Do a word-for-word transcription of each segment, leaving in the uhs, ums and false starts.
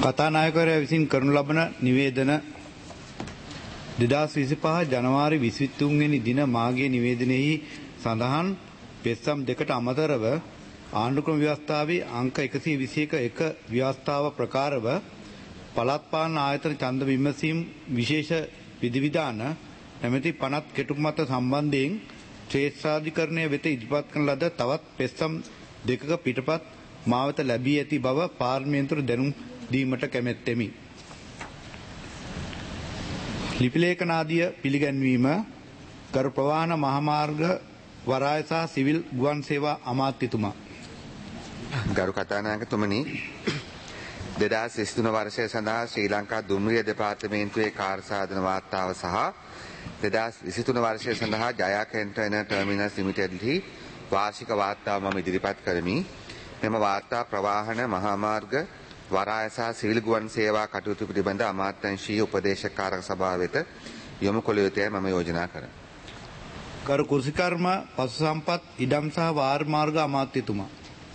කතානායකවරයා විසින් කරනු ලබන නිවේදන දෙදාස් විසිපහ ජනවාරි විසිතුන් වෙනි දින මාගේ නිවේදනයෙහි සඳහන් පෙත්සම් දෙකට අමතරව ආණ්ඩුක්‍රම ව්‍යවස්ථාවේ අංක එකසිය විසිඑක එක ව්‍යවස්ථාව ප්‍රකාරව පළාත් පාලන ආයතන ඡන්ද විමසීම් විශේෂ විධිවිධාන නැමැති පනත් කෙටුම් මත සම්බන්ධයෙන් ශ්‍රේෂ්ඨාධිකරණය වෙත ඉදිරිපත් කරන ලද තවත් පෙත්සම් දෙකක පිටපත් මා වෙත ලැබී ඇති බව පාර්ලිමේන්තුවට දැනුම් දීමට කැමැත්තෙමි. ලිපිලේඛනාදිය පිළිගැන්වීම කරු ප්‍රවාහන මහමාර්ග වරාය සහ සිවිල් ගුවන් සේවා අමාත්‍යතුමා. ගරු කතානායකතුමනි, දෙදාස් විසිතුන වර්ෂය සඳහා ශ්‍රී ලංකා දුම්රිය දෙපාර්තමේන්තුවේ කාර්යසාධන වාර්තාව සහ දෙදාස් විසිතුන වර්ෂය සඳහා ජයා කන්ටේනර් ටර්මිනල්ස් ලිමිටඩ්හි වාර්ෂික වාර්තාව මම ඉදිරිපත් කරමි. මෙම වාර්තා ප්‍රවාහන මහාමාර්ග වරාය සහ සිවිල් ගුවන් සේවා කටයුතු පිළිබඳ අමාත්‍යාංශීය උපදේශක කාරක සභාව වෙත යොමු කළ යුතුයි මම යෝජනා කරමි. කරු කුරුසිකර්ම පසු සම්පත් ඉඩම් සහ වාර් මාර්ග අමාත්‍යතුමා.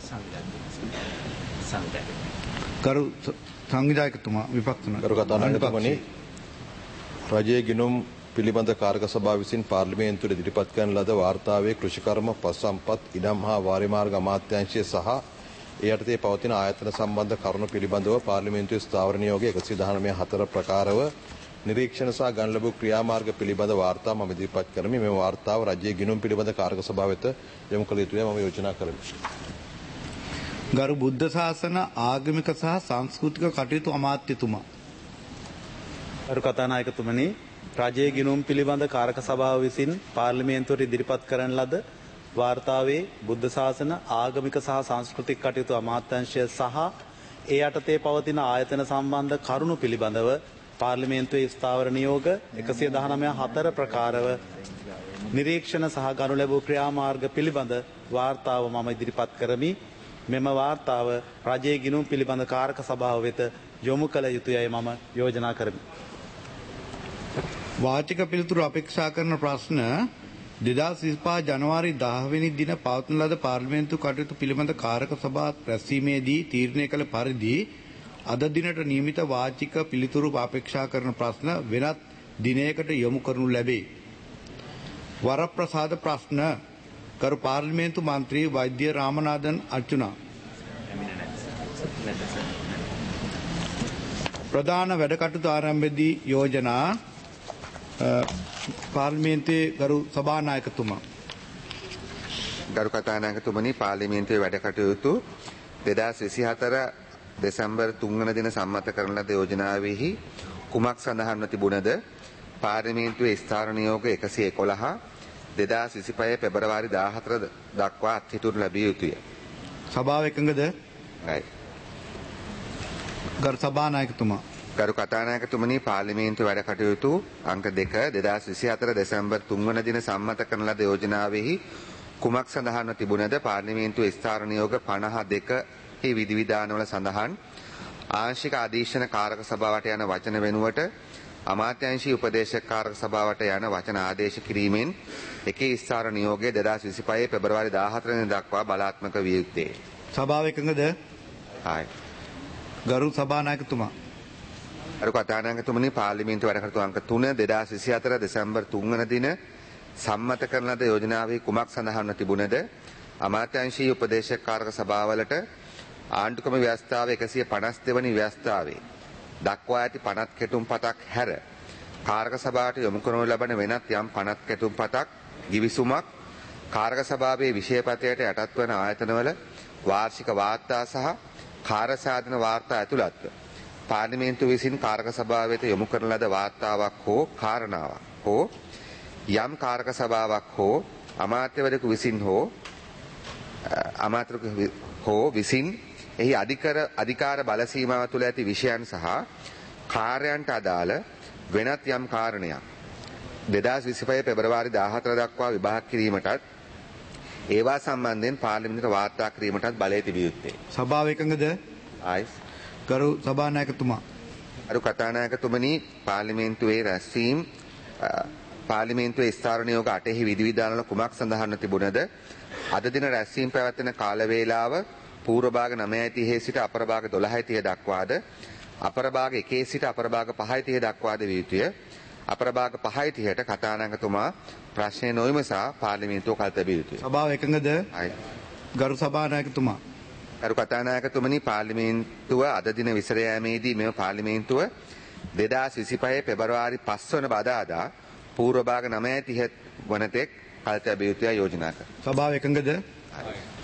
කරු සංවිධායකතුමා විපක්ෂන. කරු කතානායකතුමනි, රජයේ ගිණුම් පිළිබඳ කාරක සභාව විසින් පාර්ලිමේන්තුවට ඉදිරිපත් කරන ලද වාර්තාවේ කෘෂිකර්ම පසු සම්පත් ඉඩම් හා වාර් මාර්ග අමාත්‍යාංශය සහ ඒ යටතේ පවතින ආයතන සම්බන්ධ කරුණු පිළිබඳව පාර්ලිමේන්තුවේ ස්ථාවර නියෝගය එකසිය දහනවය හතර ප්‍රකාරව නිරීක්ෂණ සහ ගන්න ලැබූ ක්‍රියාමාර්ග පිළිබඳ වාර්තා මම ඉදිරිපත් කරමි. මේ වාර්තාව රජයේ ගිණුම් පිළිබඳ කාරක සභාව වෙත යොමු කළ යුතුයි මම යෝජනා කරමි. ගරු බුද්ධ ශාසන ආගමික සහ සංස්කෘතික කටයුතු අමාත්‍යතුමා. ගරු කතානායකතුමනි, රජයේ ගිණුම් පිළිබඳ කාරක සභාව විසින් පාර්ලිමේන්තුවට ඉදිරිපත් කරන ලද වාර්තාවේ බුද්ධ ශාසන ආගමික සහ සංස්කෘතික කටයුතු අමාත්‍යාංශය සහ ඒ යටතේ පවතින ආයතන සම්බන්ධ කරුණු පිළිබඳව පාර්ලිමේන්තුවේ ස්ථාවර නියෝග එකසිය දහනවය හතර ප්‍රකාරව නිරීක්ෂණ සහ ගනු ලැබූ ක්‍රියාමාර්ග පිළිබඳ වාර්තාව මම ඉදිරිපත් කරමි. මෙම වාර්තාව රජයේ ගිණුම් පිළිබඳ කාරක සභාව වෙත යොමු කළ යුතුයයි මම යෝජනා කරමි. වාචික පිළිතුරු අපේක්ෂා කරන ප්‍රශ්න දෙදාස් විසිපහ ජනවාරි දහ වෙනි දින පවත්වන ලද පාර්ලිමේන්තු කටයුතු පිළිබඳ කාරක සභා රැස්වීමේදී තීරණය කළ පරිදි අද දිනට නියමිත වාචික පිළිතුරු අපේක්ෂා කරන ප්‍රශ්න වෙනත් දිනයකට යොමු කරනු ලැබේ. වරප්‍රසාද ප්‍රශ්න කරු පාර්ලිමේන්තු මන්ත්‍රී වෛද්‍ය රාමනාදන් අර්චුනා. ප්‍රධාන වැඩ කටයුතු ආරම්භයේදී යෝජනා පාර්ලිමේන්තුවේ ගරු සභානායකතුමා. ගරු කතානායකතුමනි, පාර්ලිමේන්තුවේ වැඩ කටයුතු දෙදාස් විසිහතර දෙසැම්බර් තුන් වන දින සම්මත කරන ලද යෝජනාවෙහි කුමක් සඳහන්ව තිබුණද? පාර්ලිමේන්තුවේ ස්ථාර නියෝග එකසිය එකොළහ දෙදාස් විසිපහ පෙබරවාරි දාහතර දක්වා අත්හිටුනු ලැබිය යුතුය. සභාව එකඟද? right. ගරු සභානායකතුමා. ගරු කතානායකතුමනි, පාර්ලිමේන්තු වැඩ කටයුතු අංක දෙක දෙදාස් විසිහතර දෙසැම්බර් තුන් වන දින සම්මත කරන ලද යෝජනාවෙහි කුමක් සඳහන්ව තිබුණද? පාර්ලිමේන්තුවේ ස්ථාර නියෝග පනහ දෙක හි විධිවිධානවල සඳහන් ආංශික අධීක්ෂණ කාරක සභාවට යන වචන වෙනුවට අමාත්‍යාංශීය උපදේශක කාරක සභාවට යන වචන ආදේශ කිරීමෙන් එකේ ස්ථාර නියෝගය දෙදාස් විසිපහ පෙබරවාරි දාහතර වෙනි දක්වා බලාත්මක විය යුත්තේ. සභාව එකඟද? හායි. ගරු සභානායකතුමා. ගරු කතානායකතුමනි, පාර්ලිමේන්තු වැඩ කටයුතු අංක තුන දෙදාස් විසිහතර දෙසැම්බර් තුන් වන දින සම්මත කරන ලද යෝජනාවේ කුමක් සඳහන්ව තිබුණද? අමාත්‍යාංශීය උපදේශක කාරක සභාවලට ආණ්ඩුක්‍රම ව්‍යවස්ථාව එකසිය පනස් දෙක වනි ව්‍යවස්ථාවේ දක්වා ඇති පනත් කෙටුම් පතක් හැර කාරක සභාවට යොමු කරනු ලබන වෙනත් යම් පනත් කෙටුම් පතක් ගිවිසුමක් කාරක සභාවේ විෂයපතයට යටත් වන ආයතනවල වාර්ෂික වාර්තා සහ කාර්යසාධන වාර්තා ඇතුළත්ව පාර්ලිමේන්තුව විසින් කාරක සභාව වෙත යොමු කරන ලද වාර්තාවක් හෝ කාරණාවක් හෝ යම් කාරක සභාවක් හෝ අමාත්‍යවරයෙකු විසින් හෝ අමාත්‍යවරයෙකු හෝ විසින් එහි අධිකර අධිකාර බල සීමාව තුළ ඇති විෂයන් සහ කාර්යයන්ට අදාළ වෙනත් යම් කාරණයක් දෙදාස් විසිපහ පෙබරවාරි දාහතර දක්වා විභාග කිරීමටත් ඒවා සම්බන්ධයෙන් පාර්ලිමේන්තුවට වාර්තා කිරීමටත් බලය තිබිය යුත්තේ. සභාව එකඟද? ආයිස්. ගරු සභානායකතුමා. ගරු කතානායකතුමනි, පාර්ලිමේන්තුවේ රැස්වීම පාර්ලිමේන්තුවේ ස්ථාර නියෝග අටෙහි විධිවිධානවල කුමක් සඳහන්ව තිබුණද? අද දින රැස්වීම පැවැත්වෙන කාල වේලාව පූර්ව භාග නවය තිහේ සිට අපර භාග දොළහයි තිහ දක්වාද අපරභාග එකේ සිට අපරභාග පහයි තිහ දක්වා ද විය යුතුය. අපරභාග පහයි තිහට කතානායකතුමා ප්‍රශ්නය නොවිමසා පාර්ලිමේන්තුව කල් තැබිය යුතුය. සභාව එකඟද? අයි. ගරු සභානායකතුමා. ගරු කතානායකතුමනි, පාර්ලිමේන්තුව අද දින විසර යාමේදී මෙම පාර්ලිමේන්තුව දෙදාස් විසිපහ පෙබරවාරි පහ වන බදාදා පූර්ව භාග නවය තිහ වනතෙක් කල් තැබිය යුතුය යෝජනා කර. සභාව එකඟද? අයි.